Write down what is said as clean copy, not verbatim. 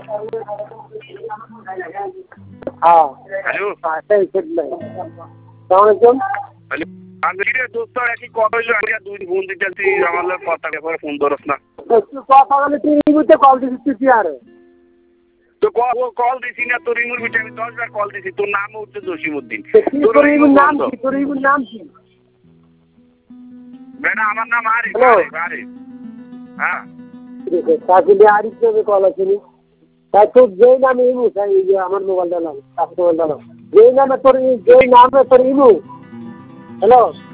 हाँ हेलो सही हेलो আমি রে দোস্ত একই কল হইলো আমি আর দুই ফোন দিতেছি আমার লোক কথা করে ফোন ধরস না কথা বলে তুই রিমুতে কল দিছিস তুই আরে তো কল দিছি না তোর রিমুর ভিতরে আমি 10 বার কল দিছি তোর নাম হচ্ছে জসিমউদ্দিন তোর রিমুর নাম কি তোর রিমুর নাম কি বেটা আমার নাম আরিফ আরিফ হ্যাঁ তাহলে আরিফ কে কল আছে তাই তো যেই নামে ইমু তাই আমার মোবাইলটা নাম মোবাইলটা নাম যেই নামে তোর ইমু হ্যালো